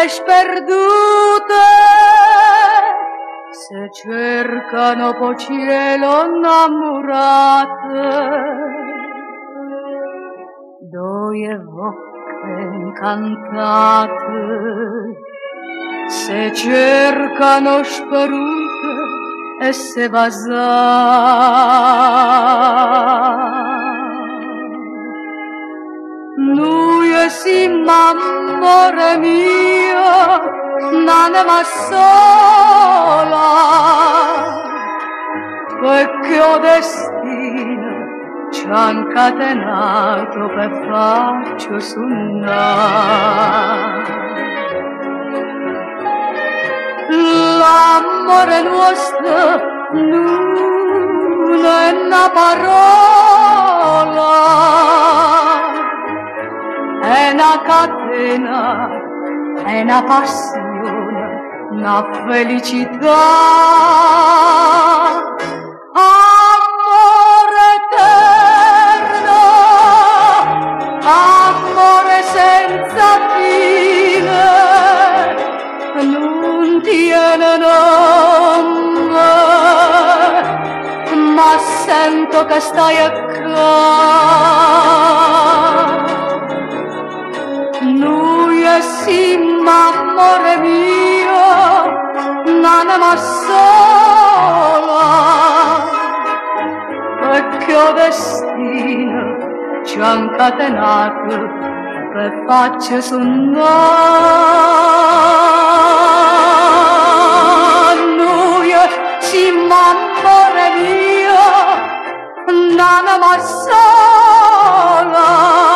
perdute se cercano po' cielo innamorate. Due bocche incantate se cercano sperute e se basà. Noi siamo amore mio, n'anima sola, perché o destino ci ha incatenato per farci suonare. L'amore nostro non è una parola, è una catena, è una passione, una felicità. Amore eterno, amore senza fine, non tiene nome, ma sento che stai accanto. Noi siamo amore mio, un'anima sola, perché o destino ci ha incatenato per farci suonare. Noi siamo amore mio, un'anima sola,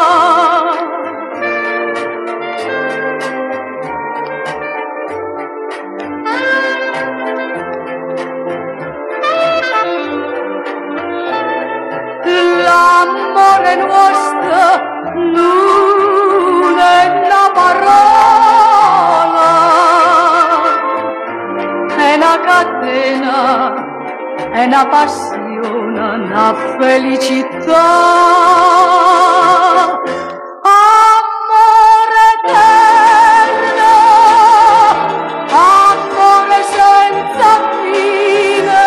l'amore nostro non è una parola, è una catena, è una passione, una felicità. Amore eterno, amore senza fine,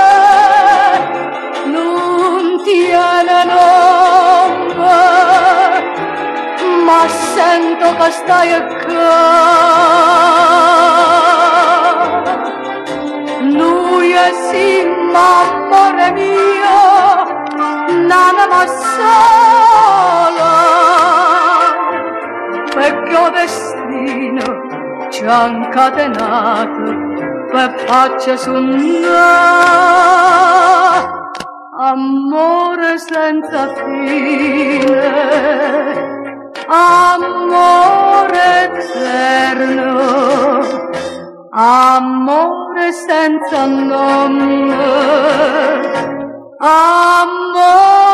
non tiene nome, ma sento che stai accanto. Noi siamo amore mio, un'anima sola, perché o destino ci ha incatenato per farci suonare. Amore senza fine, amore eterno, amore senza nome, amore